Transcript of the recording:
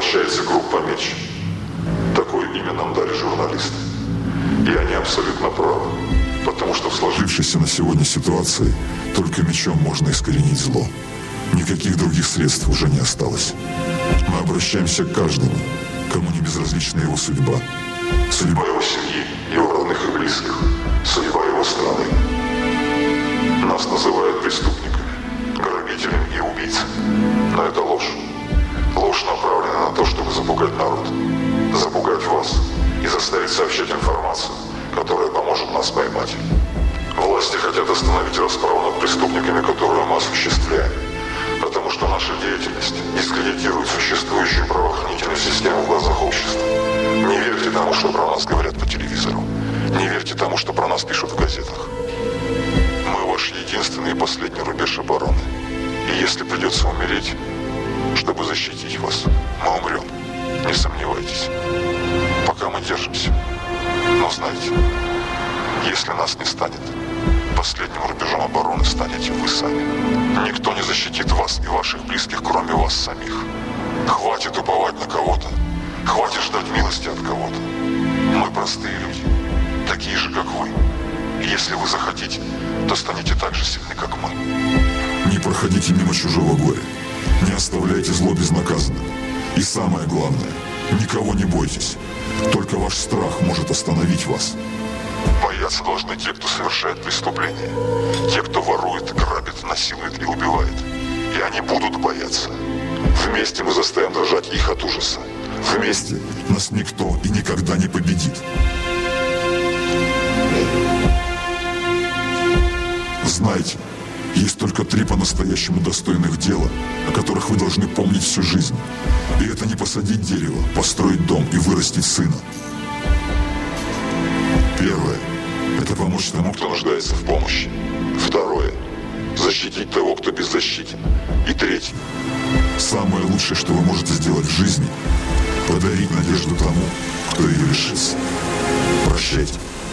вращается группа «Меч». Такое имя нам дали журналисты. И они абсолютно правы. Потому что в сложившейся на сегодня ситуации только мечом можно искоренить зло. Никаких других средств уже не осталось. Мы обращаемся к каждому, кому не безразлична его судьба. Судьба его семьи, его родных и близких, судьба его страны. Нас называют преступниками, грабителями и убийцами. Но это ложь. Ложь направлена на то, чтобы запугать народ, запугать вас и заставить сообщать информацию, которая поможет нас поймать. Власти хотят остановить расправу над преступниками, которую мы осуществляем, потому что наша деятельность дискредитирует существующую правоохранительную систему в глазах общества. Не верьте тому, что про нас говорят по телевизору. Не верьте тому, что про нас пишут в газетах. Мы ваш единственный и последний рубеж обороны. И если придется умереть, чтобы защитить вас, мы умрем. Не сомневайтесь. Пока мы держимся. Но знайте, если нас не станет, последним рубежом обороны станете вы сами. Никто не защитит вас и ваших близких, кроме вас самих. Хватит уповать на кого-то. Хватит ждать милости от кого-то. Мы простые люди, такие же, как вы. И если вы захотите, то станете так же сильны, как мы. Не проходите мимо чужого горя. Не оставляйте зло безнаказанным. И самое главное, никого не бойтесь. Только ваш страх может остановить вас. Бояться должны те, кто совершает преступления. Те, кто ворует, грабит, насилует и убивает. И они будут бояться. Вместе мы заставим дрожать их от ужаса. Вместе нас никто и никогда не победит. Знайте, есть только 3 по-настоящему достойных дела, о которых вы должны помнить всю жизнь. И это не посадить дерево, построить дом и вырастить сына. Первое – это помочь тому, кто нуждается в помощи. Второе – защитить того, кто беззащитен. И третье – самое лучшее, что вы можете сделать в жизни – подарить надежду тому, кто ее лишится. Прощайте.